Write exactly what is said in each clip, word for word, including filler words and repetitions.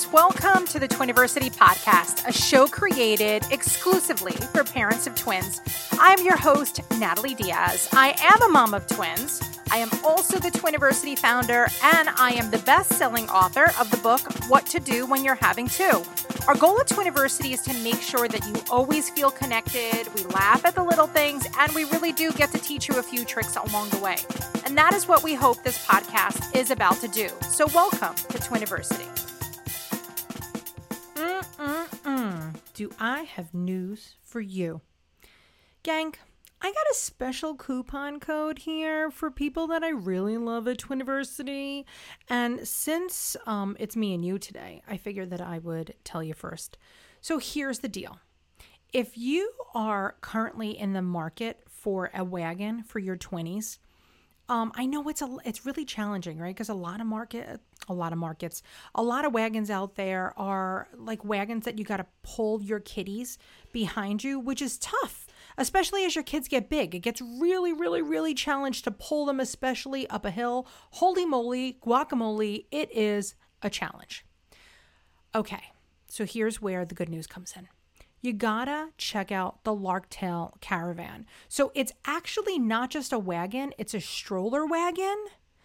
guys. Welcome to the Twiniversity Podcast, a show created exclusively for parents of twins. I'm your host, Natalie Diaz. I am a mom of twins. I am also the Twiniversity founder, and I am the best-selling author of the book, What to Do When You're Having Two. Our goal at Twiniversity is to make sure that you always feel connected, we laugh at the little things, and we really do get to teach you a few tricks along the way. And that is what we hope this podcast is about to do. So welcome to Twiniversity. Mm-mm-mm. Do I have news for you? Gang, I got a special coupon code here for people that I really love at Twiniversity. And since um, it's me and you today, I figured that I would tell you first. So here's the deal. If you are currently in the market for a wagon for your twenties, um, I know it's a it's really challenging, right? Because a lot of market, a lot of markets, a lot of wagons out there are like wagons that you got to pull your kiddies behind you, which is tough. Especially as your kids get big. It gets really, really, really challenged to pull them, especially up a hill. Holy moly, guacamole, it is a challenge. Okay, so here's where the good news comes in. You gotta check out the Larktail Caravan. So it's actually not just a wagon, it's a stroller wagon.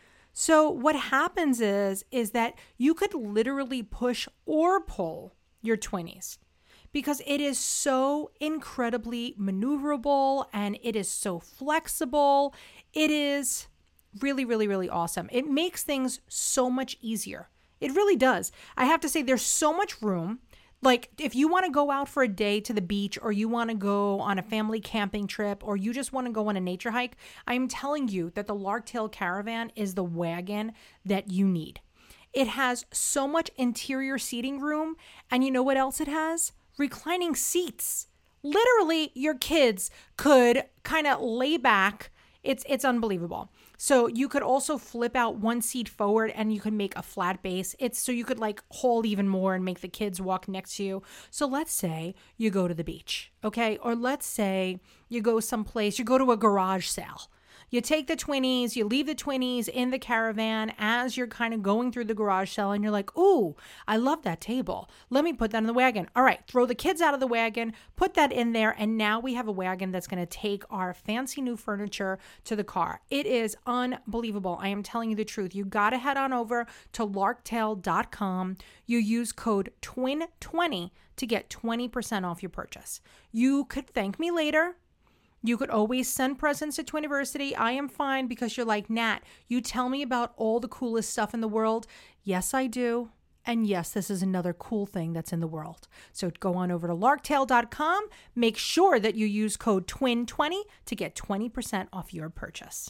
So what happens is, is that you could literally push or pull your twenties. Because it is so incredibly maneuverable and it is so flexible. It is really, really, really awesome. It makes things so much easier. It really does. I have to say there's so much room. Like if you want to go out for a day to the beach or you want to go on a family camping trip or you just want to go on a nature hike, I'm telling you that the Larktail Caravan is the wagon that you need. It has so much interior seating room. And you know what else it has? Reclining seats. Literally, your kids could kind of lay back. It's it's unbelievable. So you could also flip out one seat forward and you could make a flat base. It's so you could like hold even more and make the kids walk next to you. So let's say you go to the beach, okay? Or let's say you go someplace, you go to a garage sale. You take the twenties, you leave the twenties in the caravan as you're kind of going through the garage sale and you're like, ooh, I love that table. Let me put that in the wagon. All right, throw the kids out of the wagon, put that in there, and now we have a wagon that's going to take our fancy new furniture to the car. It is unbelievable. I am telling you the truth. You got to head on over to larktail dot com. You use code twin twenty to get twenty percent off your purchase. You could thank me later. You could always send presents to Twiniversity. I am fine because you're like, Nat, you tell me about all the coolest stuff in the world. Yes, I do. And yes, this is another cool thing that's in the world. So go on over to larktail dot com. Make sure that you use code twin twenty to get twenty percent off your purchase.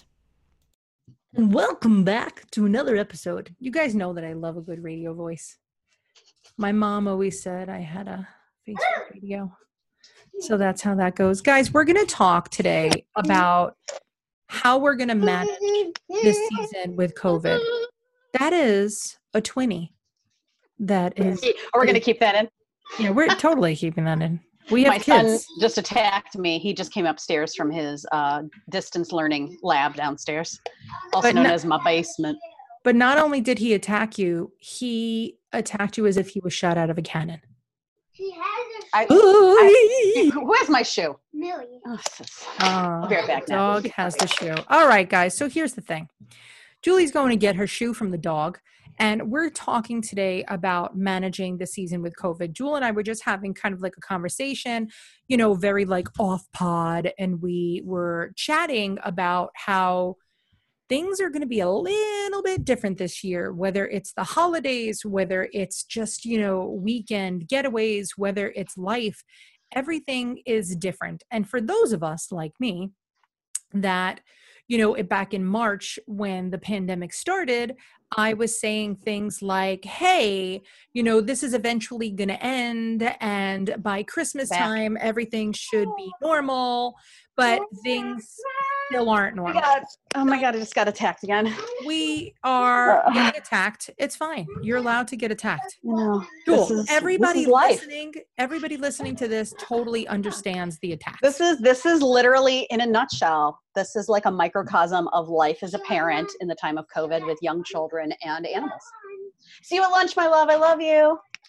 And welcome back to another episode. You guys know that I love a good radio voice. My mom always said I had a Facebook radio. So that's how that goes. Guys, we're going to talk today about how we're going to manage this season with COVID. That is a twenty. That is. Are we going to keep that in? Yeah, we're totally keeping that in. We have My kids. son just attacked me. He just came upstairs from his uh, distance learning lab downstairs, also But known no- as my basement. But not only did he attack you, he attacked you as if he was shot out of a cannon. He has a I, Ooh. I, where's my shoe? million. Oh, this is- Uh, I'll be right back now. Dog has the shoe. All right, guys. So here's the thing. Julie's going to get her shoe from the dog. And we're talking today about managing the season with COVID. Jewel and I were just having kind of like a conversation, you know, very like off pod. And we were chatting about how things are going to be a little bit different this year, whether it's the holidays, whether it's just, you know, weekend getaways, whether it's life, everything is different. And for those of us like me that, you know, back in March when the pandemic started, I was saying things like, hey, you know, this is eventually going to end. And by Christmas Back. time, everything should be normal, but things still aren't Oh my normal. God. Oh my God, I just got attacked again. We are getting attacked. It's fine. You're allowed to get attacked. You know, Cool. this is, Everybody this is life. listening, everybody listening to this totally understands the attack. This is this is literally in a nutshell. This is like a microcosm of life as a parent in the time of COVID with young children and animals. See you at lunch, my love. I love you.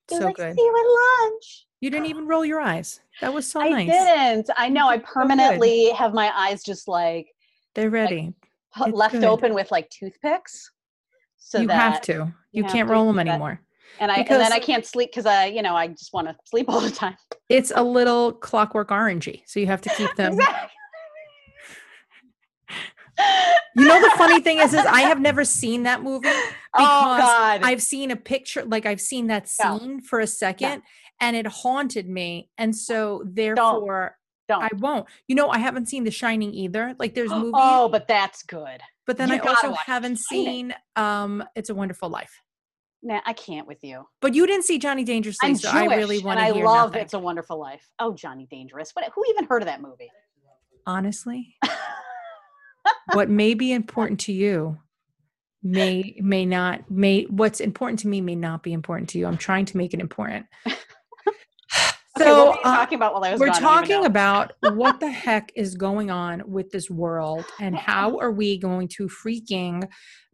He was So like, good. see you at lunch. You didn't even roll your eyes. That was so I nice. didn't. I know. I did so good. permanently have my eyes just like They're ready. put, It's left good. open with like toothpicks. So You that have to. you You have can't to, roll them so that- anymore. and I and because then I can't sleep because I, you know, I just want to sleep all the time. it's a little Clockwork Orangey, so you have to keep them. Exactly. You know, the funny thing is, is I have never seen that movie because Oh God. I've seen a picture, like I've seen that No. scene for a second, and it haunted me, and so therefore Don't. I won't. You know, I haven't seen The Shining either. Like there's movies, Oh, but that's good. but then you I gotta also watch haven't The Shining. seen um It's a Wonderful Life. Nah, I can't with you. But you didn't see Johnny Dangerously, I'm so Jewish, I really want and to I hear love nothing. It's a Wonderful Life. Oh, Johnny Dangerous. What? Who even heard of that movie? Honestly, what may be important to you may may not may what's important to me may not be important to you. I'm trying to make it important. Okay, So what were you uh, talking about while I was we're gone? I don't even talking know. about what the heck is going on with this world and how are we going to freaking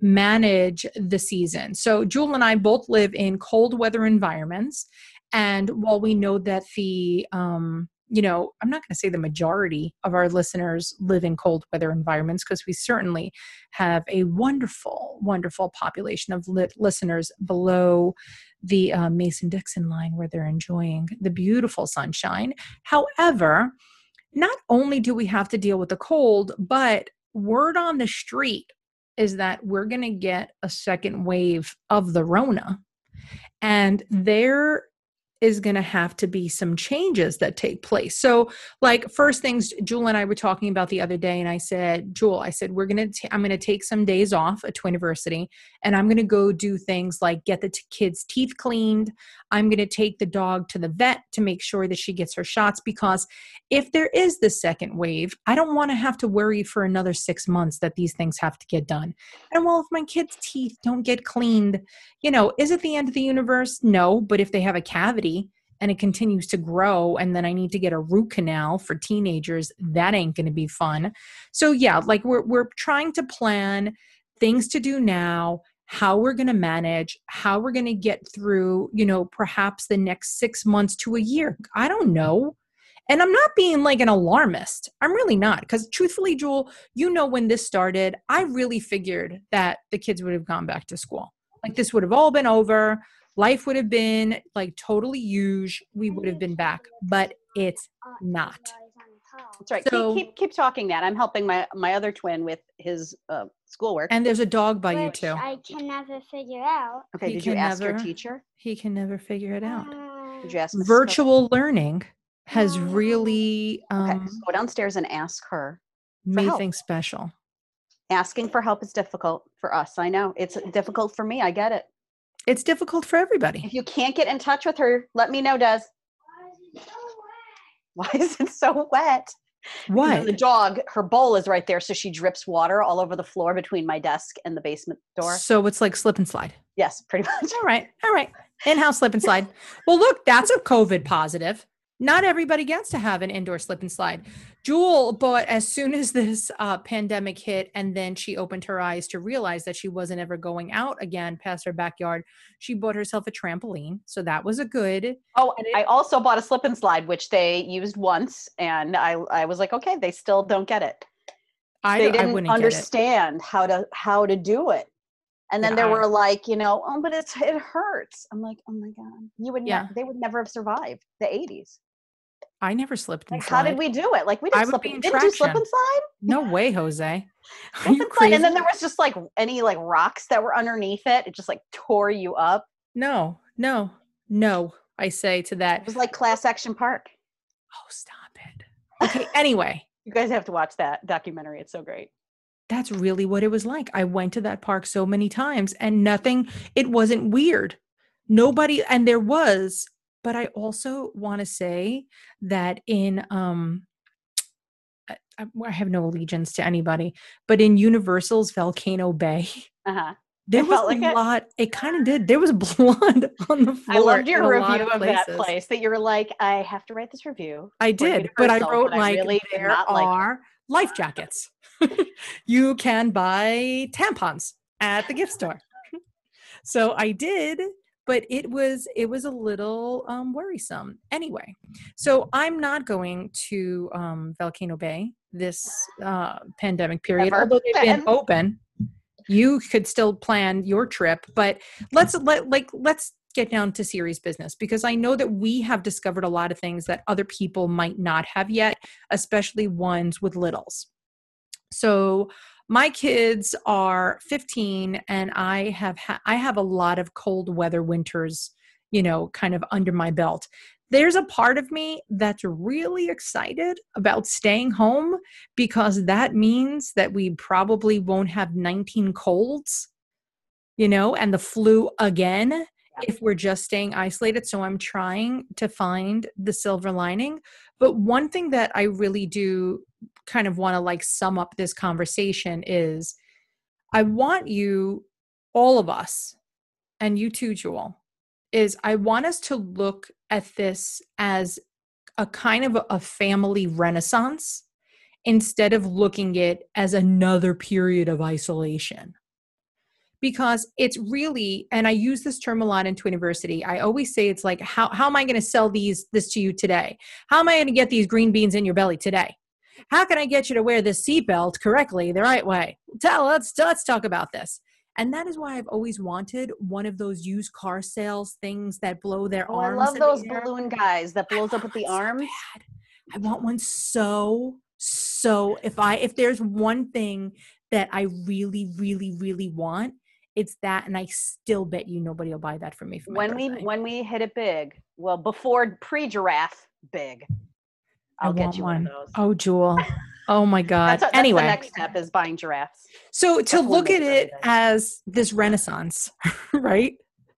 manage the season. So Jewel and I both live in cold weather environments. And while we know that the, um, you know, I'm not going to say the majority of our listeners live in cold weather environments, because we certainly have a wonderful, wonderful population of li- listeners below the uh, Mason-Dixon line where they're enjoying the beautiful sunshine. However, not only do we have to deal with the cold, but word on the street is that we're going to get a second wave of the Rona. And there is going to have to be some changes that take place. So like first things, Jewel and I were talking about the other day, and I said, Jewel, I said, we're going to, I'm going to take some days off at Twiniversity, and I'm going to go do things like get the t- kids' teeth cleaned. I'm going to take the dog to the vet to make sure that she gets her shots, because if there is the second wave, I don't want to have to worry for another six months that these things have to get done. And well, if my kids' teeth don't get cleaned, you know, is it the end of the universe? No, but if they have a cavity and it continues to grow, and then I need to get a root canal for teenagers, that ain't going to be fun. So yeah, like we're we're trying to plan things to do now, how we're going to manage, how we're going to get through, you know, perhaps the next six months to a year. I don't know. And I'm not being like an alarmist. I'm really not. Because truthfully, Jewel, you know, when this started, I really figured that the kids would have gone back to school. Like this would have all been over. Life would have been like totally huge. We would have been back, but it's not. That's right. So- keep, keep keep talking that. I'm helping my my other twin with his uh, schoolwork. And there's a dog by you Which too. I can never figure out. Okay, he did you can ask your never- teacher? He can never figure it out. Um, Did you ask Missus Virtual learning has No. really Cook? Okay, um, so go downstairs and ask her. made help. things special. Asking for help is difficult for us. I know it's difficult for me. I get it. It's difficult for everybody. If you can't get in touch with her, let me know, Des. Why is it so wet? Because What? the dog, her bowl is right there, so she drips water all over the floor between my desk and the basement door. So it's like slip and slide. Yes, pretty much. All right. All right. In-house slip and slide. Well, look, that's a COVID positive. Not everybody gets to have an indoor slip and slide. Jewel bought, as soon as this uh, pandemic hit, and then she opened her eyes to realize that she wasn't ever going out again past her backyard, she bought herself a trampoline. So that was a good. Oh, And it- I also bought a slip and slide, which they used once, and I, I was like, okay, they still don't get it. I, They I didn't wouldn't get it. understand how to how to do it. And then Yeah, there I- were like, you know, oh, but it's it hurts. I'm like, oh my god, you would Yeah. ne- they would never have survived the eighties. I never slipped and Like, how slide. did we do it? Like, we I didn't would slip. be and- in Didn't you slip traction. and slide? No way, Jose. Are Slip you and slide. crazy? And then there was just like any like rocks that were underneath it. It just like tore you up. No, no, no. I say to that. It was like Class Action Park. Oh, stop it. Okay. Anyway, You guys have to watch that documentary. It's so great. that's really what it was like. I went to that park so many times and nothing, it wasn't weird. Nobody, and there was, but I also want to say that in, um, I, I I have no allegiance to anybody, but in Universal's Volcano Bay, Uh huh. there It was felt a like it? lot, it kind of did. There was blood on the floor. I loved your in a lot review of, that places. place. That you were like, I have to write this review. I for did, but I Universal, wrote but I like really did there not like it." are life jackets. You can buy tampons at the gift store. So I did, but it was it was a little um, worrisome. Anyway, so I'm not going to um, Volcano Bay this uh, pandemic period, Ever although they've been been. open. You could still plan your trip, but let's let like let's get down to serious business, because I know that we have discovered a lot of things that other people might not have yet, especially ones with littles. So my kids are fifteen, and I have ha- I have a lot of cold weather winters, you know, kind of under my belt. There's a part of me that's really excited about staying home, because that means that we probably won't have nineteen colds, you know, and the flu again if we're just staying isolated. So I'm trying to find the silver lining. But one thing that I really do kind of want to like sum up this conversation is I want you, all of us, and you too, Jewel, is I want us to look at this as a kind of a family renaissance instead of looking at it as another period of isolation. Because it's really, and I use this term a lot in Twiniversity, I always say it's like, how, how am I going to sell these this to you today? How am I going to get these green beans in your belly today? How can I get you to wear this seatbelt correctly the right way? Tell, let's, let's talk about this. And that is why I've always wanted one of those used car sales things that blow their Oh, I arms. love in the those air. balloon guys that blows up with the So arms. bad. I want one so, so if I, if there's one thing that I really, really, really want, it's that. And I still bet you nobody will buy that for me for my When we birthday. when we hit it big, well, before pre-giraffe big, I'll I get want you one one. of those. Oh, Jewel. Oh my God. That's, that's Anyway. the next step, is buying giraffes. So to That's one look at big it birthday. as this renaissance, right?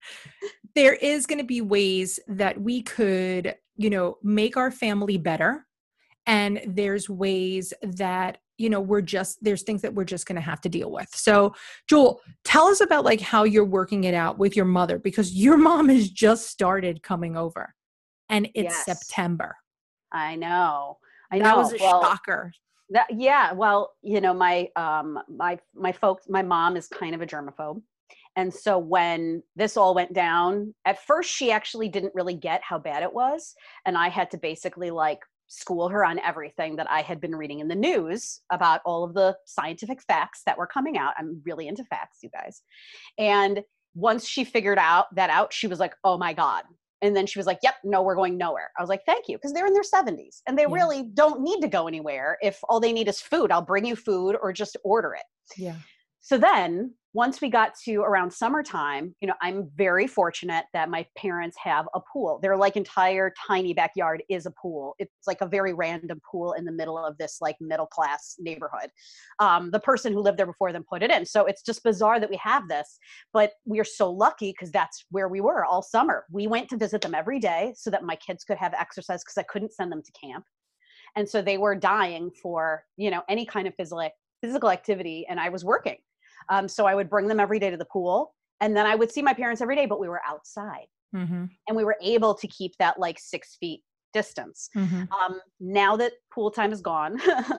There is going to be ways that we could, you know, make our family better. And there's ways that, you know, we're just, there's things that we're just going to have to deal with. So Jewel, tell us about like how you're working it out with your mother, because your mom has just started coming over and it's Yes. September. I know. I that know. was a well, shocker. That, yeah. Well, you know, my um my my folks, my mom is kind of a germaphobe. And so when this all went down, at first she actually didn't really get how bad it was. And I had to basically like school her on everything that I had been reading in the news about all of the scientific facts that were coming out. I'm really into facts, you guys. And once she figured out that out, she was like, oh my God. And then she was like, yep, no, we're going nowhere. I was like, thank you. Because they're in their seventies and they Yeah. really don't need to go anywhere. If all they need is food, I'll bring you food or just order it. Yeah. So then once we got to around summertime, you know, I'm very fortunate that my parents have a pool. Their like entire tiny backyard is a pool. It's like a very random pool in the middle of this like middle class neighborhood. Um, the person who lived there before them put it in. So it's just bizarre that we have this, but we are so lucky because that's where we were all summer. We went to visit them every day so that my kids could have exercise because I couldn't send them to camp. And so they were dying for, you know, any kind of physical physical activity, and I was working. Um, so I would bring them every day to the pool, and then I would see my parents every day, but we were outside. Mm-hmm. And we were able to keep that like six feet distance. Mm-hmm. Um, now that pool time is gone,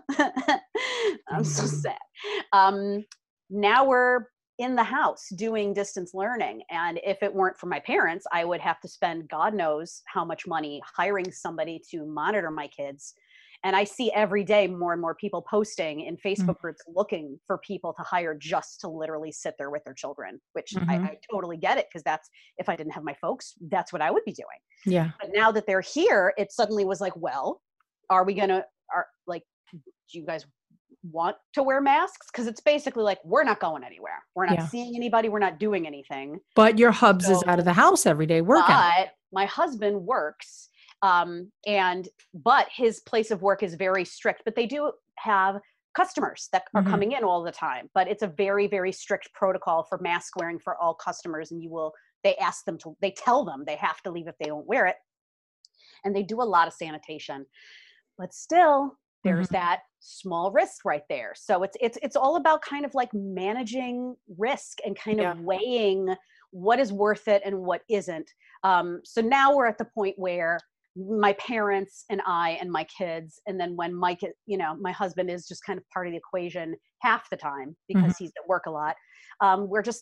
I'm so sad. Um, now we're in the house doing distance learning. And if it weren't for my parents, I would have to spend God knows how much money hiring somebody to monitor my kids. And I see every day more and more people posting in Facebook mm-hmm. groups looking for people to hire just to literally sit there with their children, which mm-hmm. I, I totally get it. Because that's, if I didn't have my folks, that's what I would be doing. Yeah. But now that they're here, it suddenly was like, well, are we going to, are like, do you guys want to wear masks? Because it's basically like, we're not going anywhere. We're not yeah. seeing anybody. We're not doing anything. But your hubs so, is out of the house every day working. But my husband works. Um, and, but his place of work is very strict, but they do have customers that are mm-hmm. coming in all the time, but it's a very, very strict protocol for mask wearing for all customers. And you will, they ask them to, they tell them they have to leave if they don't wear it. And they do a lot of sanitation, but still there's mm-hmm. that small risk right there. So it's, it's, it's all about kind of like managing risk and kind yeah. of weighing what is worth it and what isn't. Um, so now we're at the point where my parents and I and my kids, and then when Mike, you know, my husband is just kind of part of the equation half the time because mm-hmm. he's at work a lot. Um, we're just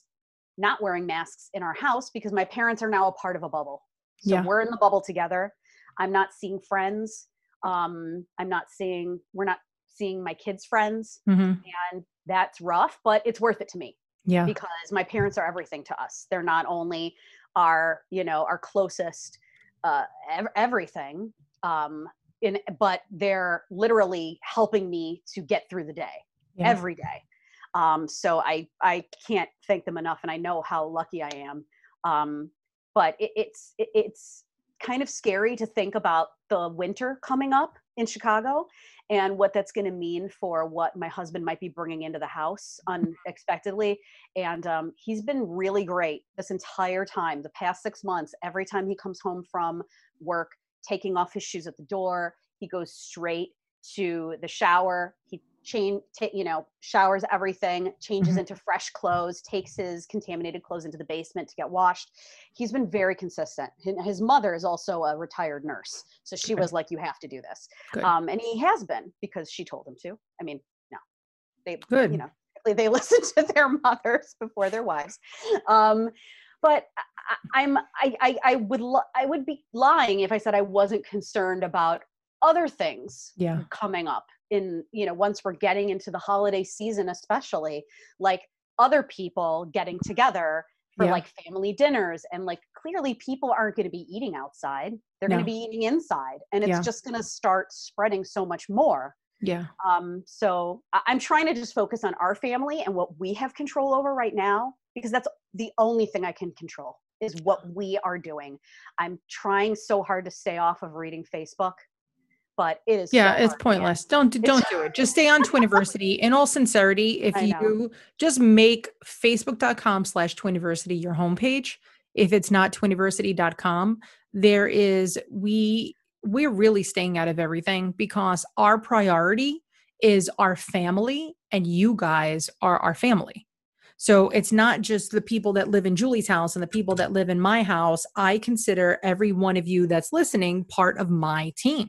not wearing masks in our house because my parents are now a part of a bubble. So Yeah. we're in the bubble together. I'm not seeing friends. Um, I'm not seeing, we're not seeing my kids' friends. Mm-hmm. And that's rough, but it's worth it to me. Yeah. Because my parents are everything to us. They're not only our, you know, our closest, uh, ev- everything, um, in, but they're literally helping me to get through the day Yeah. every day. Um, so I, I can't thank them enough, and I know how lucky I am. Um, but it, it's, it, it's kind of scary to think about the winter coming up in Chicago and what that's going to mean for what my husband might be bringing into the house unexpectedly. And um, he's been really great this entire time, the past six months. Every time he comes home from work, taking off his shoes at the door, he goes straight to the shower. He change, t- you know, showers everything, changes Mhm. into fresh clothes, takes his contaminated clothes into the basement to get washed. He's been very consistent. His his mother is also a retired nurse, so she Good. was like, "You have to do this," Good. um, and he has been because she told him to. I mean, no, they, Good. you know, they they listen to their mothers before their wives. Um, but I, I'm, I, I, I would, lo- I would be lying if I said I wasn't concerned about other things Yeah. coming up in, you know, once we're getting into the holiday season, especially like other people getting together for Yeah. like family dinners. And like, clearly people aren't going to be eating outside. They're No. going to be eating inside, and it's Yeah. just going to start spreading so much more. Yeah. Um, so I- I'm trying to just focus on our family and what we have control over right now, because that's the only thing I can control is what we are doing. I'm trying so hard to stay off of reading Facebook, but it is Yeah, so it's hard, man. pointless. Don't It's- don't do it. Just stay on Twiniversity. In all sincerity, if I know. you just make facebook.com slash Twiniversity your homepage, if it's not twiniversity dot com, there is we we're really staying out of everything because our priority is our family, and you guys are our family. So it's not just the people that live in Julie's house and the people that live in my house. I consider every one of you that's listening part of my team.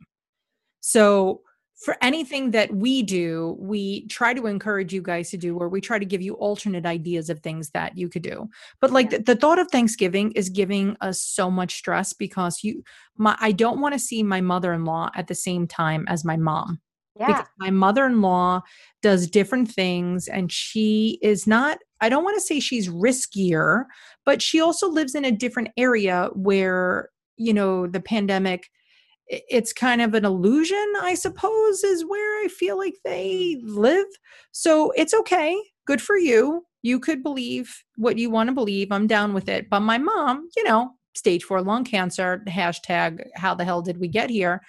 So for anything that we do, we try to encourage you guys to do, or we try to give you alternate ideas of things that you could do. But like Yeah. the, the thought of Thanksgiving is giving us so much stress because you, my, I don't want to see my mother-in-law at the same time as my mom. Yeah. Because my mother-in-law does different things, and she is not, I don't want to say she's riskier, but she also lives in a different area where, you know, the pandemic, i- it's kind of an illusion, I suppose, is where I feel like they live. So it's okay. Good for you. You could believe what you want to believe. I'm down with it. But my mom, you know, stage four lung cancer, hashtag how the hell did we get here?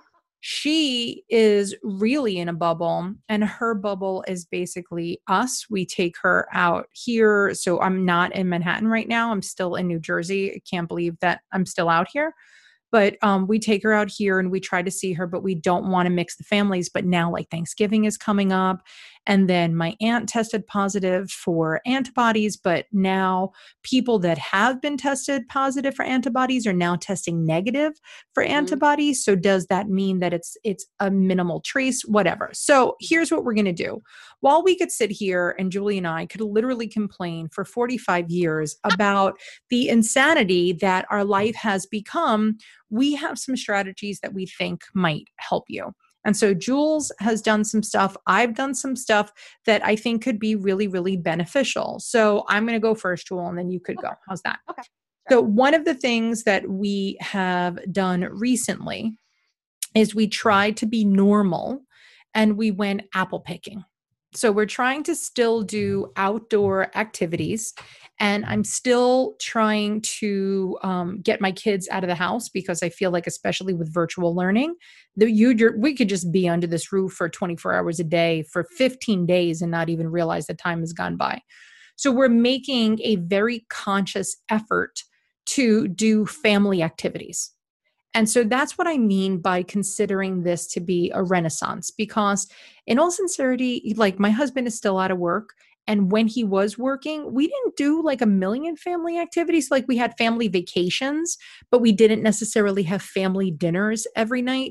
She is really in a bubble, and her bubble is basically us. We take her out here. So I'm not in Manhattan right now. I'm still in New Jersey. I can't believe that I'm still out here. But um, we take her out here and we try to see her, but we don't want to mix the families. But now, like, Thanksgiving is coming up. And then my aunt tested positive for antibodies, but now people that have been tested positive for antibodies are now testing negative for Mhm. antibodies. So does that mean that it's it's a minimal trace? Whatever. So here's what we're going to do. While we could sit here and Julie and I could literally complain for forty-five years about the insanity that our life has become, we have some strategies that we think might help you. And so Jules has done some stuff. I've done some stuff that I think could be really, really beneficial. So I'm going to go first, Jewel, and then you could go. How's that? Okay. So one of the things that we have done recently is we tried to be normal and we went apple picking. So we're trying to still do outdoor activities, and I'm still trying to um, get my kids out of the house because I feel like, especially with virtual learning, that you you're, we could just be under this roof for twenty-four hours a day for fifteen days and not even realize the time has gone by. So we're making a very conscious effort to do family activities. And so that's what I mean by considering this to be a renaissance, because in all sincerity, like, my husband is still out of work. And when he was working, we didn't do like a million family activities. Like, we had family vacations, but we didn't necessarily have family dinners every night.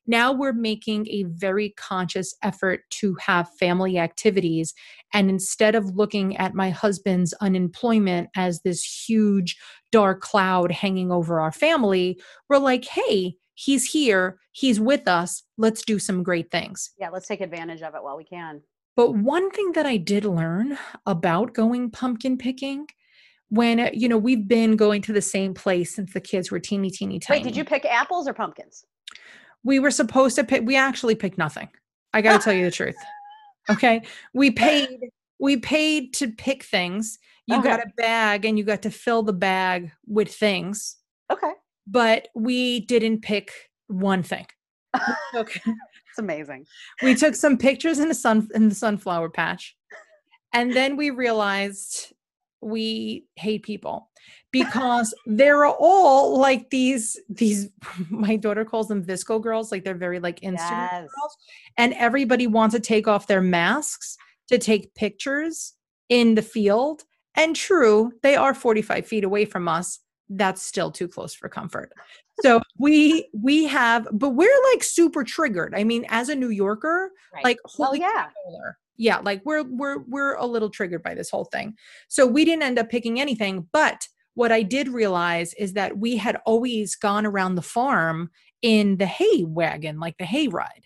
Now we're making a very conscious effort to have family activities. And instead of looking at my husband's unemployment as this huge dark cloud hanging over our family, we're like, hey, he's here, he's with us, let's do some great things. Yeah, let's take advantage of it while we can. But one thing that I did learn about going pumpkin picking, when, you know, we've been going to the same place since the kids were teeny, teeny, tiny. Wait, did you pick apples or pumpkins? We were supposed to pick, we actually picked nothing. I got to tell you the truth. Okay. We paid, we paid to pick things. You Okay. got a bag and you got to fill the bag with things, Okay. but we didn't pick one thing. Okay. It's amazing. We took some pictures in the sun, in the sunflower patch. And then we realized we hate people because they're all like these, these, my daughter calls them Visco girls. Like they're very like Instagram Yes. girls, and everybody wants to take off their masks to take pictures in the field. And true, they are forty-five feet away from us. That's still too close for comfort. So we, we have, but we're like super triggered. I mean, as a New Yorker, Right. like, Well, holy yeah. crapola. Yeah, like we're we're we're a little triggered by this whole thing. So we didn't end up picking anything, but what I did realize is that we had always gone around the farm in the hay wagon, like the hay ride.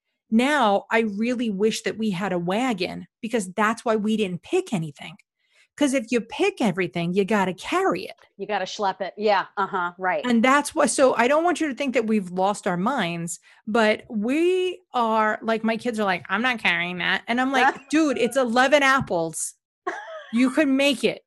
Now I really wish that we had a wagon because that's why we didn't pick anything. Because if you pick everything, you got to carry it. You got to schlep it. Yeah. Uh-huh. Right. And that's what, so I don't want you to think that we've lost our minds, but we are like, my kids are like, I'm not carrying that. And I'm like, dude, it's eleven apples. You could make it.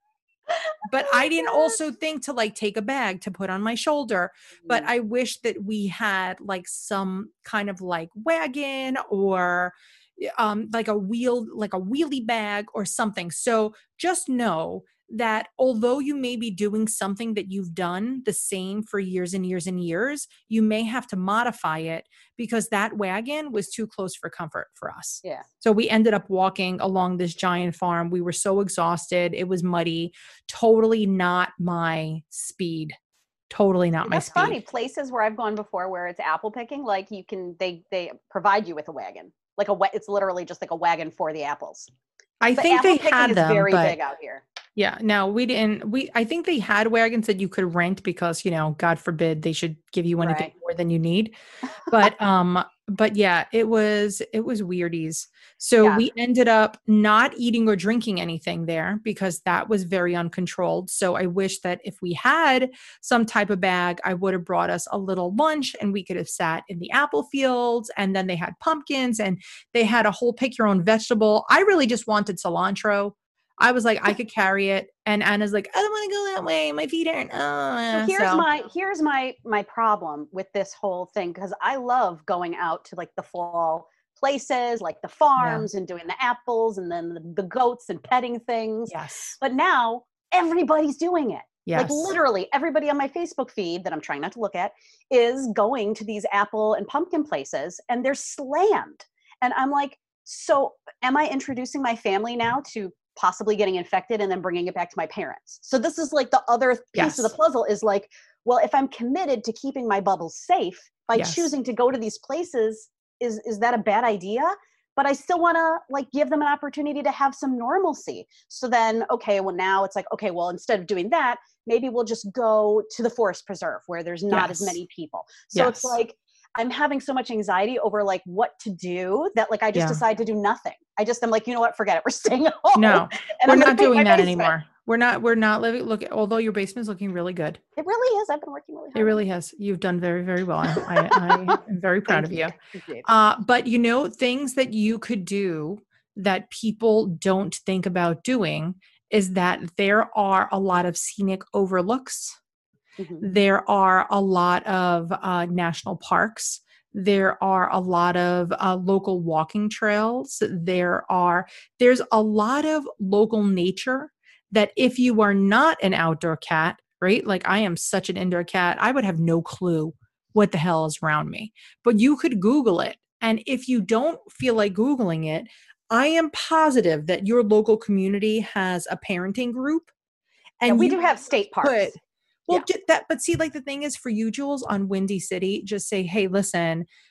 But I didn't also think to like take a bag to put on my shoulder. But I wish that we had like some kind of like wagon or um, like a wheel, like a wheelie bag or something. So just know that although you may be doing something that you've done the same for years and years and years, you may have to modify it because that wagon was too close for comfort for us. Yeah. So we ended up walking along this giant farm. We were so exhausted. It was muddy, totally not my speed. Totally not my That's speed. funny. Places where I've gone before where it's apple picking, like you can, they, they provide you with a wagon, like a, wa- it's literally just like a wagon for the apples. I But think apple they picking had is them, very but big out here. yeah, no, we didn't. We, I think they had wagons that you could rent because, you know, God forbid they should give you anything Right. more than you need. But, um, but yeah, it was, it was weirdies. So Yeah. we ended up not eating or drinking anything there because that was very uncontrolled. So I wish that if we had some type of bag, I would have brought us a little lunch and we could have sat in the apple fields, and then they had pumpkins and they had a whole pick your own vegetable. I really just wanted cilantro. I was like, I could carry it. And Anna's like, I don't want to go that way. My feet aren't. Uh, So here's so. my here's my my problem with this whole thing, because I love going out to like the fall places, like the farms, and doing the apples and then the, the goats and petting things. Yes. But now everybody's doing it. Yes. Like literally everybody on my Facebook feed that I'm trying not to look at is going to these apple and pumpkin places, and they're slammed. And I'm like, so am I introducing my family now to possibly getting infected and then bringing it back to my parents? So this is like the other piece Yes. of the puzzle is like, well, if I'm committed to keeping my bubble safe by Yes. choosing to go to these places, is is that a bad idea? But I still want to like give them an opportunity to have some normalcy. So then, okay, well now it's like, okay, well, instead of doing that, maybe we'll just go to the forest preserve where there's not Yes. as many people. So Yes. it's like, I'm having so much anxiety over like what to do that like I just Yeah. decide to do nothing. I just am like, you know what, forget it. We're staying at home. No, And we're I'm gonna not paint doing my that basement. anymore. We're not, we're not living, look, although your basement's looking really good. It really is. I've been working really hard. It really has. You've done very, very well. I, I, I am very proud of Thank you. Thank you. Uh, but you know, things that you could do that people don't think about doing is that there are a lot of scenic overlooks. Mhm. There are a lot of uh, national parks. There are a lot of uh, local walking trails. There are, there's a lot of local nature that if you are not an outdoor cat, right? Like I am such an indoor cat, I would have no clue what the hell is around me. But you could Google it. And if you don't feel like Googling it, I am positive that your local community has a parenting group. And Yeah, we you do have state parks. could- well, Yeah. ju- that, but see, like the thing is for you, Jules, on Windy City, just say, hey, listen,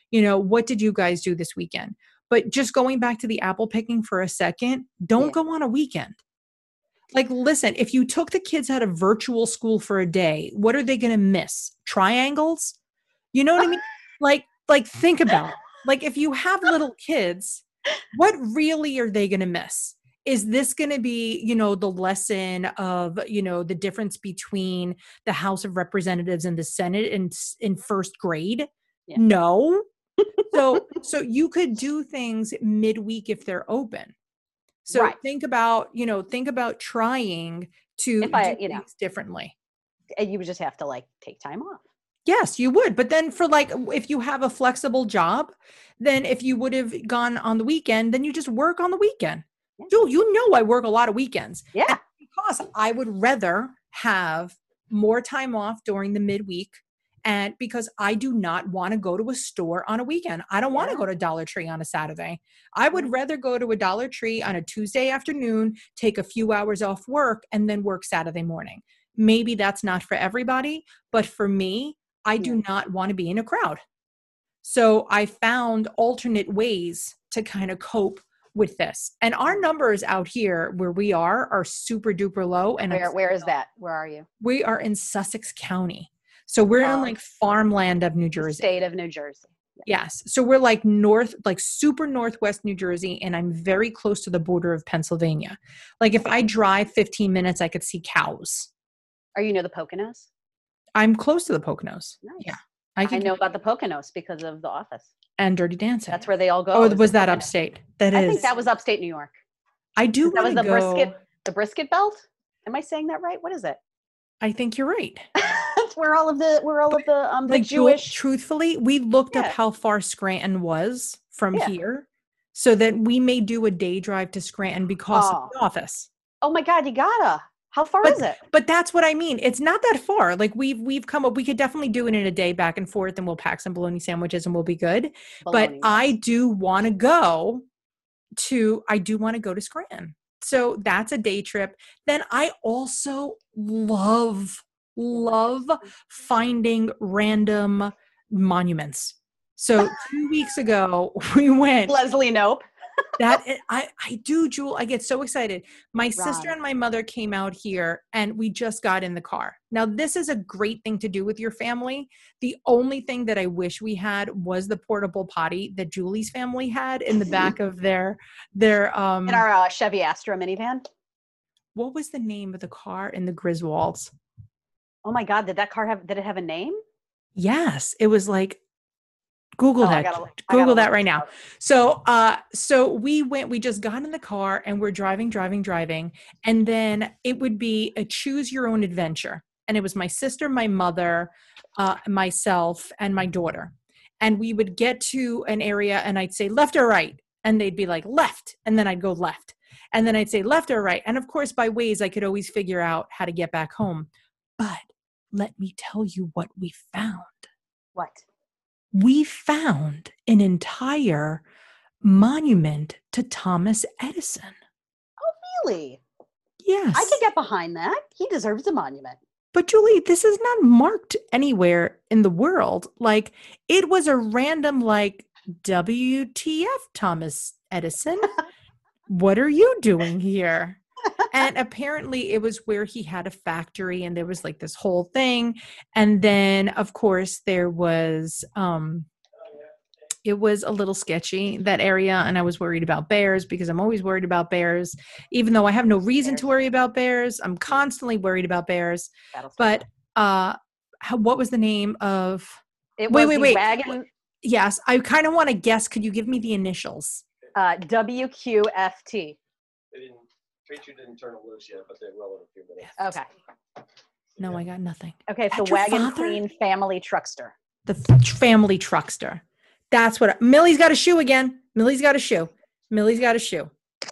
You know, what did you guys do this weekend? But just going back to the apple picking for a second, don't Yeah. go on a weekend. Like, listen, if you took the kids out of virtual school for a day, what are they going to miss? Triangles? You know what I mean? Like, like think about it. Like, if you have little kids, what really are they going to miss? Is this going to be, you know, the lesson of, you know, the difference between the House of Representatives and the Senate in, in first grade? Yeah. No. So, so you could do things midweek if they're open. So Right. think about, you know, think about trying to If I- do you know. things differently. And you would just have to like take time off. Yes, you would. But then for like, if you have a flexible job, then if you would have gone on the weekend, then you just work on the weekend. Yeah. Jewel, you know, I work a lot of weekends. Yeah. And because I would rather have more time off during the midweek. And because I do not want to go to a store on a weekend. I don't want to Yeah. go to Dollar Tree on a Saturday. I would Yeah. rather go to a Dollar Tree on a Tuesday afternoon, take a few hours off work, and then work Saturday morning. Maybe that's not for everybody, but for me, I do Yeah. not want to be in a crowd. So I found alternate ways to kind of cope with this. And our numbers out here where we are are super duper low. And I'm Where where is that? Where are you? we are in Sussex County. So we're in Oh. like farmland of New The Jersey. state of New Jersey. Yes. So we're like north, like super northwest New Jersey, and I'm very close to the border of Pennsylvania. Like if I drive fifteen minutes, I could see cows. Are you near the Poconos? I'm close to the Poconos. Nice. Yeah. I could- know about the Poconos because of The Office. and Dirty Dancing. That's where they all go. Oh, is the was that Poconos. upstate? That I is. think that was upstate New York. I do That was want the to go. brisket, the brisket belt. Am I saying that right? What is it? I think you're right. That's where all of the where all of the um the Like Jewel, Jewish. truthfully, we looked up Yeah. how far Scranton was from Yeah. here, so that we may do a day drive to Scranton because Oh. of the office. Oh my God, you gotta. How far But- is it? But that's what I mean. It's not that far. Like we've we've come up. We could definitely do it in a day, back and forth, and we'll pack some bologna sandwiches, and we'll be good. But Baloney. I do want to go to. I do want to go to Scranton. So that's a day trip. Then I also love love finding random monuments. So two weeks ago we went. Leslie Nope. That I I do, Jewel. I get so excited. My sister Ron. and my mother came out here, and we just got in the car. Now, this is a great thing to do with your family. The only thing that I wish we had was the portable potty that Julie's family had in the back of their their um. In our uh, Chevy Astra minivan. What was the name of the car in the Griswolds? Oh my God, did that car have? Did it have a name? Yes, it was like. Google Oh, I that. gotta look- I gotta Google that look right this now. up. So, uh, so we went, we just got in the car and we're driving, driving, driving. And then it would be a choose your own adventure. And it was my sister, my mother, uh, myself, and my daughter. And we would get to an area and I'd say left or right. And they'd be like left. And then I'd go left. And then I'd say left or right. And of course, by ways, I could always figure out how to get back home. But let me tell you what we found. What? We found an entire monument to Thomas Edison. Really? Yes. I could get behind that. He deserves a monument. But Julie, this is not marked anywhere in the world. Like it was a random like W T F Thomas Edison. What are you doing here? And apparently it was where he had a factory and there was like this whole thing. And then of course there was, um, it was a little sketchy, that area. And I was worried about bears because I'm always worried about bears, even though I have no reason to worry about bears. I'm constantly worried about bears. That'll stay But, there. uh, how, what was the name of, It wait, was wait, the wait. wagon yes, I kind of want to guess. Could you give me the initials? uh, W Q F T. They didn't, Creature didn't turn them loose yet, but they will in a few minutes. Okay. No, I got nothing. Okay, it's That the your Wagon father? Clean Family Truckster. The f- family truckster. That's what I, Millie's got a shoe again. Millie's got a shoe. Millie's got a shoe.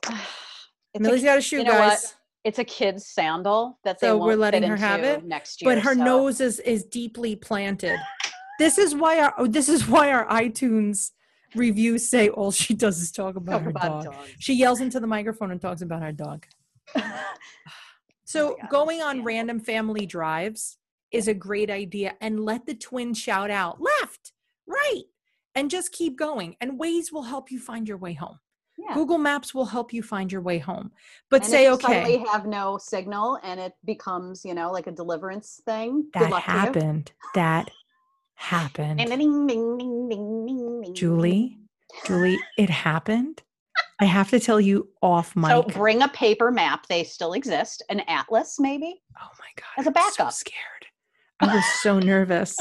It's Millie's a, got a shoe, you know what? guys. It's a kid's sandal that they So won't we're letting fit her have into it, next year. But her so- nose is, is deeply planted. This is why our oh, this is why our iTunes reviews say all she does is talk about Talk her about dog. dogs. She yells into the microphone and talks about her dog. So Oh my God, going on yeah. random family drives is a great idea, and let the twins shout out left, right. and just keep going. And Waze will help you find your way home. Yeah. Google Maps will help you find your way home. But and say, if you okay, suddenly have no signal and it becomes, you know, like a deliverance thing. Good that luck happened. That happened. to you. Ding, ding, ding, ding, ding, ding, Julie, Julie, it happened. I have to tell you off mic. So bring a paper map. They still exist. An atlas, maybe. Oh my God. As a I'm backup. so scared. I was so nervous.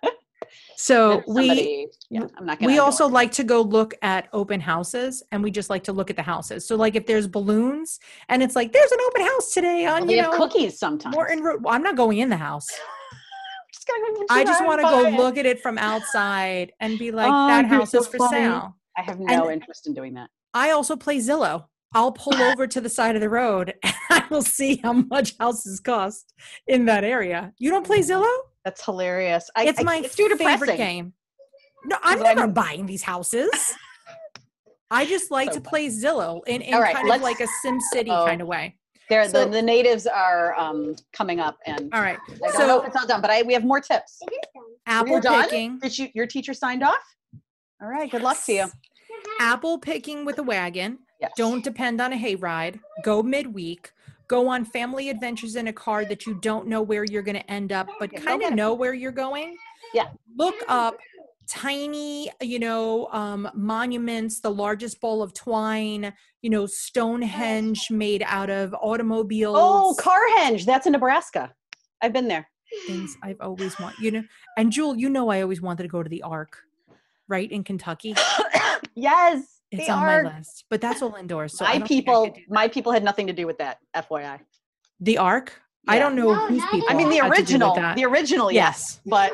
So we, Somebody, yeah, I'm not gonna we go also into like to go look at open houses, and we just like to look at the houses. So like if there's balloons and it's like, there's an open house today on, Well, they you have know, cookies sometimes. Morton Road. Well, I'm not going in the house. Just gotta go get I you just out want to and go buy it. look at it from outside and be like, Oh, that you're house so is for funny. sale. I have no And- interest in doing that. I also play Zillow. I'll pull over to the side of the road and I will see how much houses cost in that area. You don't play Zillow? That's hilarious. I, It's I, my it's too favorite depressing. game. No, I'm 'Cause I'm- never buying these houses. I just like So to play Zillow in, in All right, kind of let's- like a Sim City Oh. kind of way. They're, So- the, the natives are um, coming up, and All right. I don't know if So it's all done, but I we have more tips. It is done. apple You're done? picking, Did you your teacher signed off? All right, good luck to you. apple picking with a wagon. Yes. Don't depend on a hayride. Go midweek. Go on family adventures in a car that you don't know where you're going to end up, but Yeah, go kind get of it. know where you're going. Yeah. Look up tiny, you know, um, monuments, the largest ball of twine, you know, Stonehenge made out of automobiles. Oh, Carhenge. That's in Nebraska. I've been there. Things I've always wanted, you know. And Jewel, you know, I always wanted to go to the Ark, right, in Kentucky. Yes, It's they on are. my list, but that's all indoors. So I my don't think I people, could do my people had nothing to do with that. F Y I. the Ark. I Yeah. don't know No, whose not people. I mean the had to do with original, that. the original, yes. But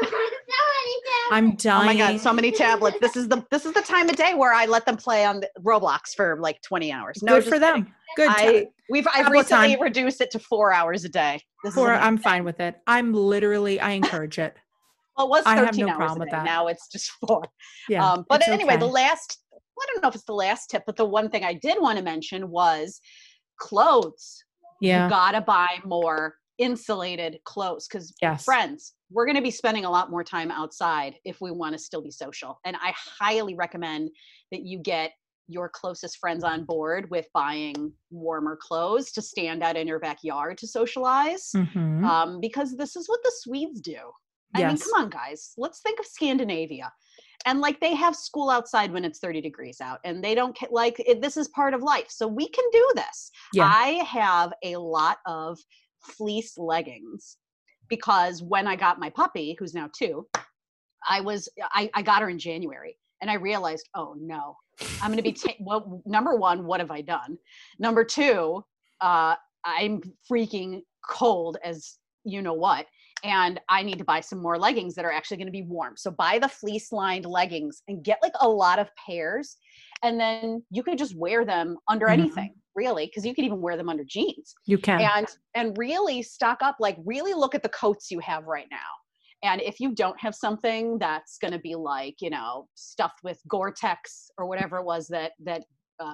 I'm oh dying. my god, so many tablets. This is the this is the time of day where I let them play on the Roblox for like twenty hours. No, Good just for them. kidding. Good. I time. we've I've Tablet recently time. reduced it to four hours a day. This For, is amazing. I'm fine with it. I'm literally. I encourage it. Well, it was I thirteen have no hours problem a with day. that. Now it's just four. Yeah. um, but it's anyway, the okay. last I don't know if it's the last tip, but the one thing I did want to mention was clothes. Yeah. You gotta buy more insulated clothes because Yes. friends, we're going to be spending a lot more time outside if we want to still be social. And I highly recommend that you get your closest friends on board with buying warmer clothes to stand out in your backyard to socialize. Mhm. Um, because this is what the Swedes do. I mean, Yes. come on, guys. Let's think of Scandinavia. And like they have school outside when it's thirty degrees out, and they don't ca- like it, this is part of life. So we can do this. Yeah. I have a lot of fleece leggings because when I got my puppy, who's now two, I was I, I got her in January, and I realized, oh no, I'm going to be ta- well. Number one, what have I done? Number two, uh, I'm freaking cold as you know what, and I need to buy some more leggings that are actually going to be warm. So buy the fleece lined leggings and get like a lot of pairs, and then you can just wear them under Mhm. anything, really, because you can even wear them under jeans. You can. And and really stock up, like really look at the coats you have right now. And if you don't have something that's going to be like, you know, stuffed with Gore-Tex or whatever it was that that uh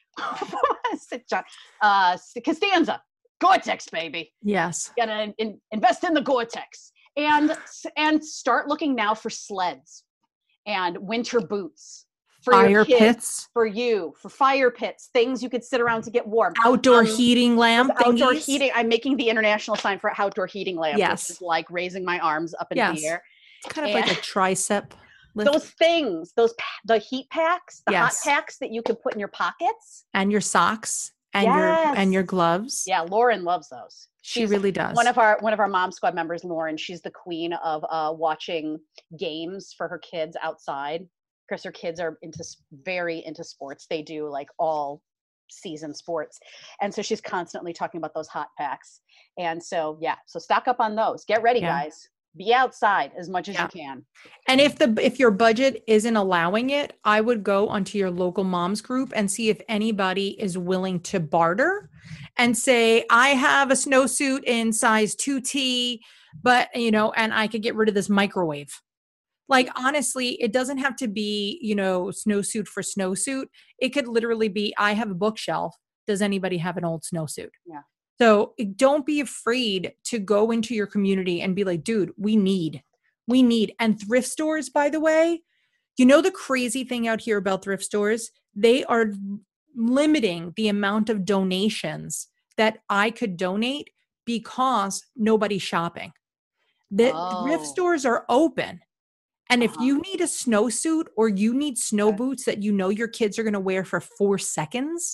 John, uh Costanza, Gore-Tex, baby. Yes. Gonna in, invest in the Gore-Tex and and start looking now for sleds and winter boots for Fire your kids, pits, for you, for fire pits, things you could sit around to get warm. outdoor Um, heating lamp, Those outdoor thingies. heating. I'm making the international sign for outdoor heating lamp, Yes. which is like raising my arms up into Yes. the air. It's kind of like a and- tricep lift. Those things, those pa- the heat packs, the Yes. hot packs that you can put in your pockets. and your socks and your and your Yes. gloves. Yeah, Lauren loves those. She She's really does. one of our one of our mom squad members, Lauren. She's the queen of uh, watching games for her kids outside because her kids are into s- very into sports. They do like all season sports, and so she's constantly talking about those hot packs. And so yeah, so stock up on those. Get ready, Yeah. guys. Be outside as much as Yeah. you can. And if the if your budget isn't allowing it, I would go onto your local moms group and see if anybody is willing to barter and say, I have a snowsuit in size two T, but you know, and I could get rid of this microwave. Like honestly, it doesn't have to be, you know, snowsuit for snowsuit. It could literally be, I have a bookshelf. Does anybody have an old snowsuit? Yeah. So eh, don't be afraid to go into your community and be like, dude, we need, we need. And thrift stores, by the way, You know, the crazy thing out here about thrift stores, they are limiting the amount of donations that I could donate because nobody's shopping. The thrift Oh, stores are open. And if uh-huh. you need a snowsuit or you need snow Okay. boots that you know your kids are going to wear for four seconds,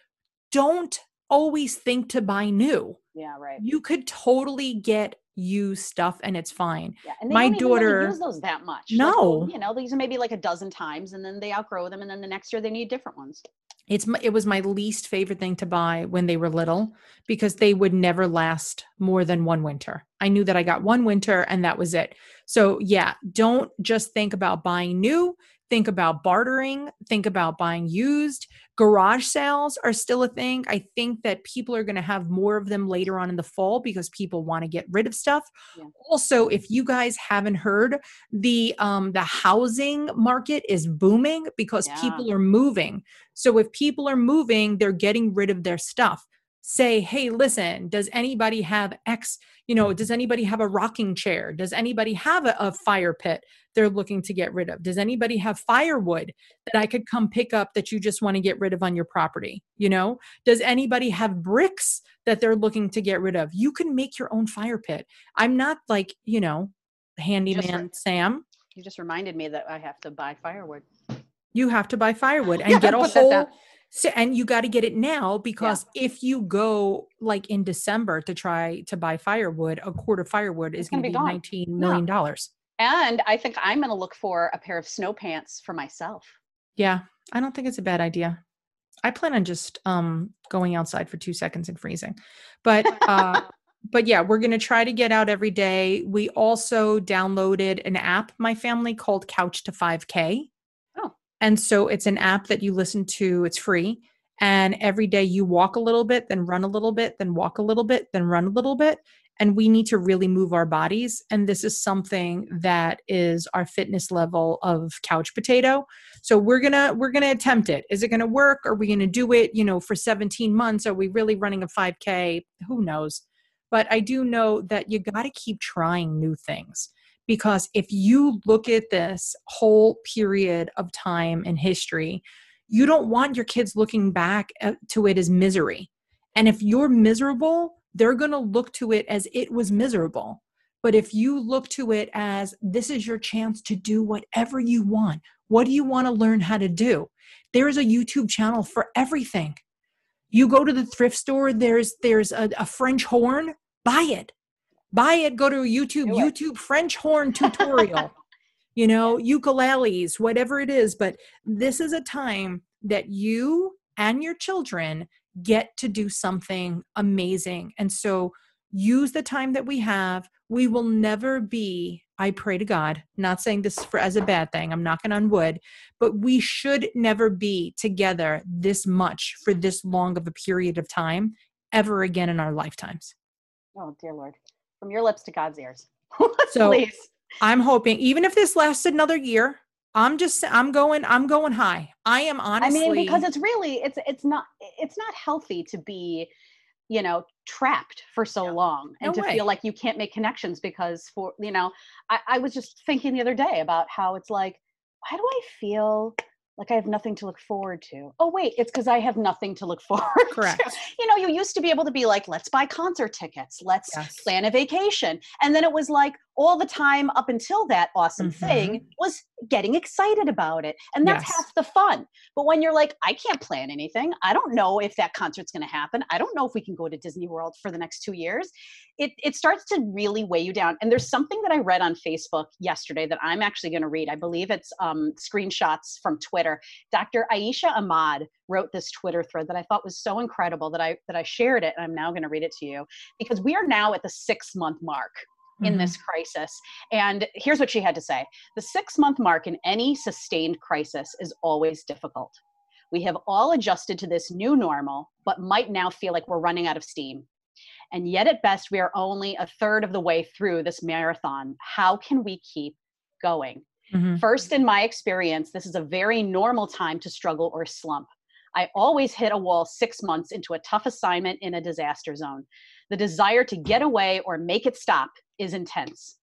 don't always think to buy new. Yeah, right. You could totally get used stuff and it's fine. Yeah, and they My don't even really daughter, use those that much. Like, they'll, no, you know, they use them maybe like a dozen times, and then they outgrow them, and then the next year they need different ones. it's my, it was my least favorite thing to buy when they were little because they would never last more than one winter. I knew that I got one winter and that was it. So yeah, don't just think about buying new, think about bartering, think about buying used. Garage sales are still a thing. I think that people are going to have more of them later on in the fall because people want to get rid of stuff. Yeah. Also, if you guys haven't heard, the um the housing market is booming because Yeah. people are moving. So if people are moving, they're getting rid of their stuff. Say, hey, listen, does anybody have X, you know, does anybody have a rocking chair? Does anybody have a, a fire pit they're looking to get rid of? Does anybody have firewood that I could come pick up that you just want to get rid of on your property? You know, does anybody have bricks that they're looking to get rid of? You can make your own fire pit. I'm not like, you know, handyman re- Sam. You just reminded me that I have to buy firewood. You have to buy firewood and Yeah, get a put that down. whole, so, and you got to get it now because if you go like in December to try to buy firewood, a quart of firewood is It's going gonna to be be gone. nineteen million dollars. And I think I'm going to look for a pair of snow pants for myself. Yeah, I don't think it's a bad idea. I plan on just um, going outside for two seconds and freezing. But uh, but yeah, we're going to try to get out every day. We also downloaded an app, my family, called Couch to five K. Oh. And so it's an app that you listen to. It's free. And every day you walk a little bit, then run a little bit, then walk a little bit, then run a little bit. And we need to really move our bodies. And this is something that is our fitness level of couch potato. So we're going to, we're going to attempt it. Is it going to work? Are we going to do it, you know, for seventeen months? Are we really running a five K? Who knows? But I do know that you got to keep trying new things. Because if you look at this whole period of time in history, you don't want your kids looking back at, to it as misery. And if you're miserable, they're going to look to it as it was miserable. But if you look to it as this is your chance to do whatever you want, what do you want to learn how to do? There is a YouTube channel for everything. You go to the thrift store, there's there's a, a French horn, buy it. Buy it, go to YouTube, Do it. YouTube French horn tutorial, you know, ukuleles, whatever it is. But this is a time that you and your children get to do something amazing. And so use the time that we have. We will never be, I pray to God, not saying this for as a bad thing, I'm knocking on wood, but we should never be together this much for this long of a period of time ever again in our lifetimes. Oh, dear Lord. From your lips to God's ears. So Please. I'm hoping, even if this lasts another year, I'm just, I'm going, I'm going high. I am honestly. I mean, because it's really, it's, it's not, it's not healthy to be, you know, trapped for so Yeah. long and No to way. feel like you can't make connections because for, you know, I, I was just thinking the other day about how it's like, why do I feel like I have nothing to look forward to? Oh, wait, it's because I have nothing to look forward Correct. to. You know, you used to be able to be like, let's buy concert tickets. Let's Yes. plan a vacation. And then it was like all the time up until that awesome Mhm. thing was getting excited about it. And that's Yes. half the fun. But when you're like, I can't plan anything. I don't know if that concert's going to happen. I don't know if we can go to Disney World for the next two years. It, it starts to really weigh you down. And there's something that I read on Facebook yesterday that I'm actually going to read. I believe it's um, screenshots from Twitter. Doctor Aisha Ahmad wrote this Twitter thread that I thought was so incredible that I that I shared it, and I'm now going to read it to you because we are now at the six month mark in Mhm. this crisis. And here's what she had to say. The six month mark in any sustained crisis is always difficult. We have all adjusted to this new normal, but might now feel like we're running out of steam. And yet at best, we are only a third of the way through this marathon. How can we keep going? Mhm. First, in my experience, this is a very normal time to struggle or slump. I always hit a wall six months into a tough assignment in a disaster zone. The desire to get away or make it stop is intense.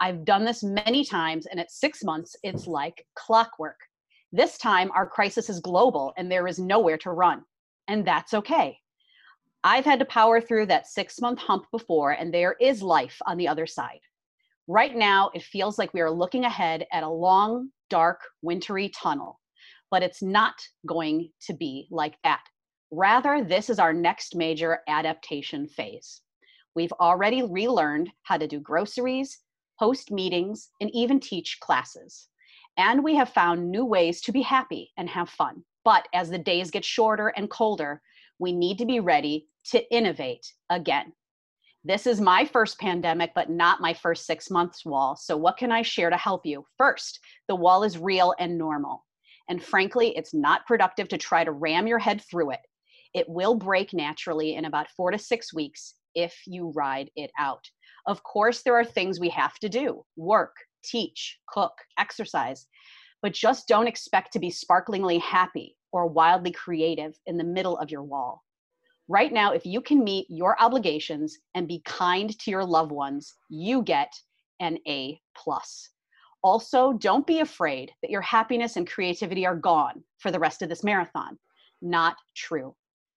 I've done this many times, and at six months, it's like clockwork. This time, our crisis is global, and there is nowhere to run. And that's okay. I've had to power through that six-month hump before, and there is life on the other side. Right now, it feels like we are looking ahead at a long, dark, wintry tunnel, but it's not going to be like that. Rather, this is our next major adaptation phase. We've already relearned how to do groceries, host meetings, and even teach classes. And we have found new ways to be happy and have fun. But as the days get shorter and colder, we need to be ready to innovate again. This is my first pandemic, but not my first six months wall. So what can I share to help you? First, the wall is real and normal. And frankly, it's not productive to try to ram your head through it. It will break naturally in about four to six weeks if you ride it out. Of course, there are things we have to do: work, teach, cook, exercise, but just don't expect to be sparklingly happy or wildly creative in the middle of your wall. Right now, if you can meet your obligations and be kind to your loved ones, you get an A plus. Also, don't be afraid that your happiness and creativity are gone for the rest of this marathon. Not true.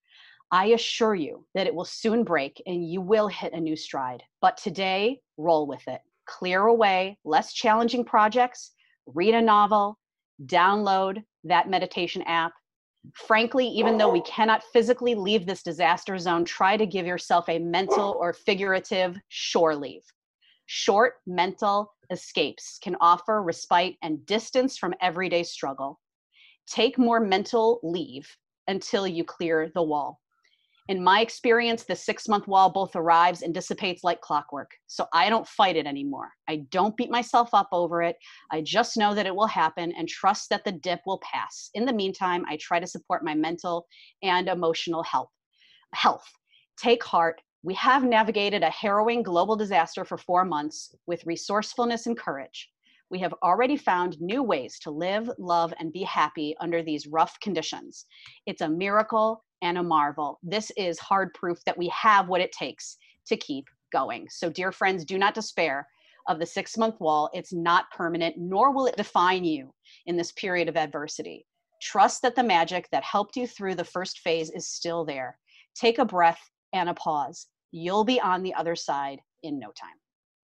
I assure you that it will soon break and you will hit a new stride. But today, roll with it. Clear away less challenging projects, read a novel, download that meditation app. Frankly, even though we cannot physically leave this disaster zone, try to give yourself a mental or figurative shore leave. Short mental escapes can offer respite and distance from everyday struggle. Take more mental leave until you clear the wall. In my experience, the six-month wall both arrives and dissipates like clockwork. So I don't fight it anymore. I don't beat myself up over it. I just know that it will happen and trust that the dip will pass. In the meantime, I try to support my mental and emotional health. Health. Take heart. We have navigated a harrowing global disaster for four months with resourcefulness and courage. We have already found new ways to live, love, and be happy under these rough conditions. It's a miracle and a marvel. This is hard proof that we have what it takes to keep going. So dear friends, do not despair of the six-month wall. It's not permanent, nor will it define you in this period of adversity. Trust that the magic that helped you through the first phase is still there. Take a breath and a pause. You'll be on the other side in no time.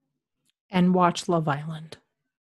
And watch Love Island.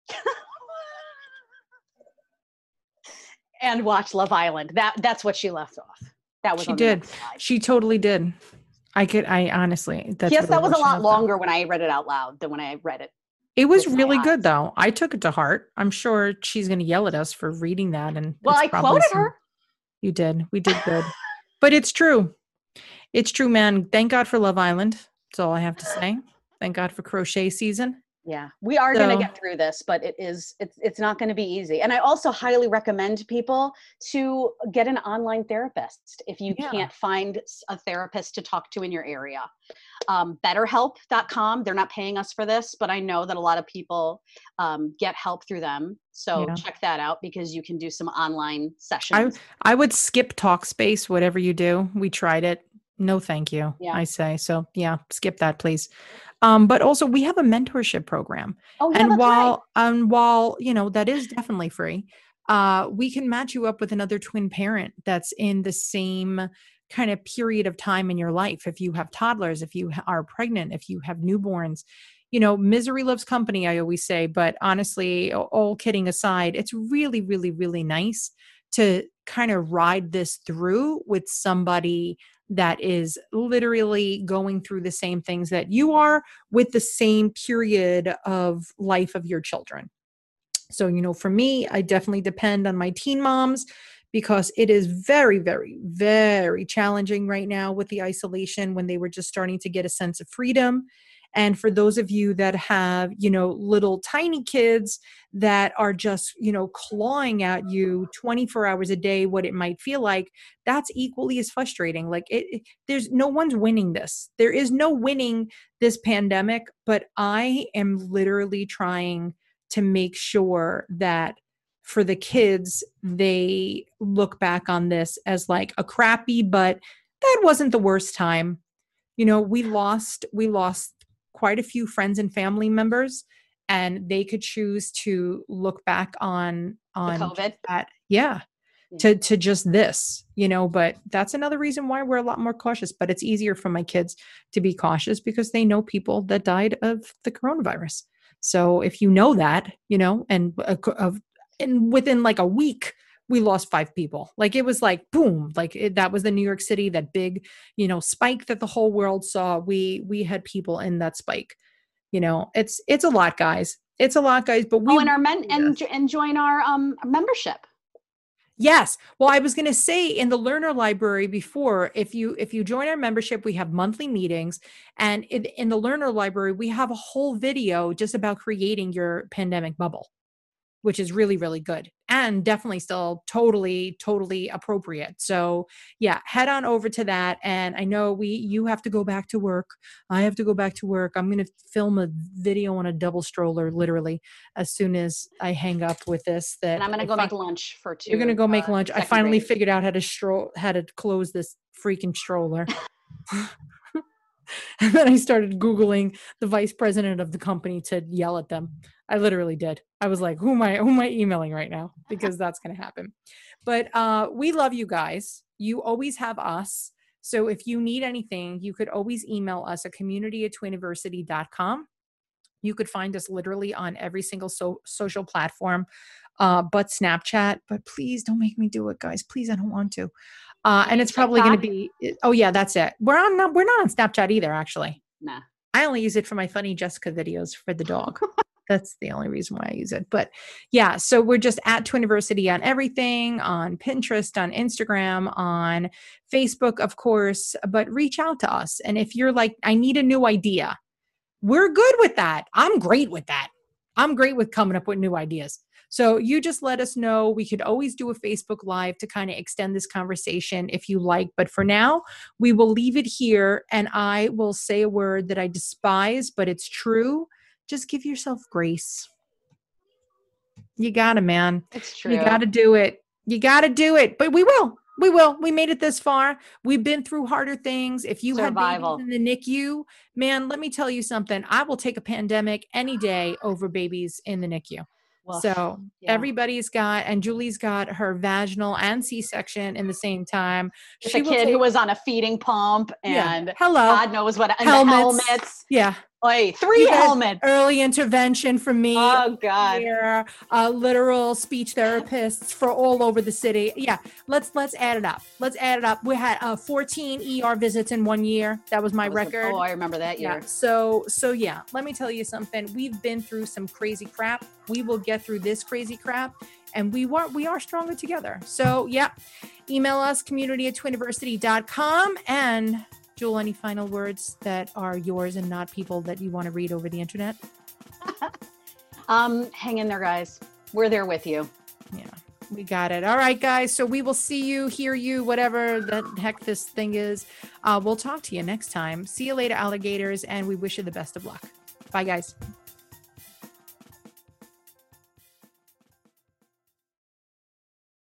And watch Love Island. That that's what she left off. That was She on the did. next slide. She totally did. I could, I honestly, that's Yes, what that was a she lot left off. longer when I read it out loud than when I read it. It was with my really good eyes. though. I took it to heart. I'm sure she's going to yell at us for reading that. And Well, it's I probably quoted some- her. You did. We did good. But it's true. It's true, man. Thank God for Love Island. That's all I have to say. Thank God for crochet season. Yeah, we are going to So- get through this, but it is it's it's not going to be easy. And I also highly recommend people to get an online therapist if you Yeah. can't find s- a therapist to talk to in your area. Um, betterhelp dot com, they're not paying us for this, but I know that a lot of people um, get help through them. So Yeah. check that out because you can do some online sessions. I would skip Talkspace, whatever you do. We tried it. No, thank you. Yeah. I say. So yeah, skip that, please. Um, but also we have a mentorship program. oh, yeah, and that's while and while you know that is definitely free, uh, we can match you up with another twin parent that's in the same kind of period of time in your life. If you have toddlers, if you ha- are pregnant, if you have newborns, you know, misery loves company, I always say. But honestly, a- all kidding aside, it's really, really, really nice to kind of ride this through with somebody that is literally going through the same things that you are with the same period of life of your children. So, you know, for me, I definitely depend on my teen moms because it is very, very, very challenging right now with the isolation when they were just starting to get a sense of freedom. And for those of you that have, you know, little tiny kids that are just, you know, clawing at you twenty-four hours a day, what it might feel like, that's equally as frustrating. Like it, it- there's no one's winning this. There is no winning this pandemic, but I am literally trying to make sure that for the kids, they look back on this as like a crappy, but that wasn't the worst time. You know, we lost, we lost quite a few friends and family members. and they could choose to look back on, on The COVID. that. Yeah. Yeah. To, to just this, you know, but that's another reason why we're a lot more cautious, but it's easier for my kids to be cautious because they know people that died of the coronavirus. So if you know that, you know, and uh, of, and within like a week, we lost five people. Like it was like, boom, like it, that was the New York City, that big, you know, spike that the whole world saw. We, we had people in that spike, you know, it's, it's a lot, guys. It's a lot, guys, but we, Oh, and our men and, and join our um membership. yes. Well, I was going to say in the learner library before, if you, if you join our membership, we have monthly meetings, and in, in the learner library, we have a whole video just about creating your pandemic bubble, which is really, really good and definitely still totally, totally appropriate. So yeah, head on over to that. And I know we, you have to go back to work. I have to go back to work. I'm going to film a video on a double stroller, literally, as soon as I hang up with this. That And I'm gonna I go fi- make lunch for two. You're going to go make uh, lunch. I second finally grade. figured out how to stroll, how to close this freaking stroller. And then I started Googling the vice president of the company to yell at them. I literally did. I was like, who am I, who am I emailing right now? Because that's going to happen. But uh, we love you guys. You always have us. So if you need anything, you could always email us at community at twiniversity dot com. You could find us literally on every single so- social platform, uh, but Snapchat. But please don't make me do it, guys. Please, I don't want to. Uh, and it's probably going to be, oh yeah, that's it. We're on, not, we're not on Snapchat either, actually. Nah. I only use it for my funny Jessica videos for the dog. That's the only reason why I use it. But yeah, so we're just at Twiniversity on everything, on Pinterest, on Instagram, on Facebook, of course, but reach out to us. And if you're like, I need a new idea, we're good with that. I'm great with that. I'm great with coming up with new ideas. So you just let us know. We could always do a Facebook Live to kind of extend this conversation if you like. But for now, we will leave it here. And I will say a word that I despise, but it's true. Just give yourself grace. You gotta, man. It's true. You gotta do it. You gotta do it. But we will. We will. We made it this far. We've been through harder things. If you Survival. had babies in the N I C U, man, let me tell you something. I will take a pandemic any day over babies in the N I C U. Well, So yeah. everybody's got, and Julie's got her vaginal and C-section in the same time. It's She a will kid take- who was on a feeding pump Yeah. and Hello. God knows what, and Helmets. the helmets. Yeah. Oy, three You guys- helmets. Early intervention from me. Oh God. Here, uh, literal speech therapists for all over the city. Yeah, let's let's add it up. Let's add it up. We had uh, fourteen E R visits in one year. That was my That was a- record. oh, I remember that Yeah. year. So so yeah, let me tell you something. We've been through some crazy crap. We will get through this crazy crap, and we are we are stronger together. So yeah, email us community at twiniversity dot com. And Jewel, any final words that are yours and not people that you want to read over the internet? Um, hang in there, guys. We're there with you. Yeah, we got it. All right, guys. So we will see you, hear you, whatever the heck this thing is. Uh, we'll talk to you next time. See you later, alligators, and we wish you the best of luck. Bye, guys.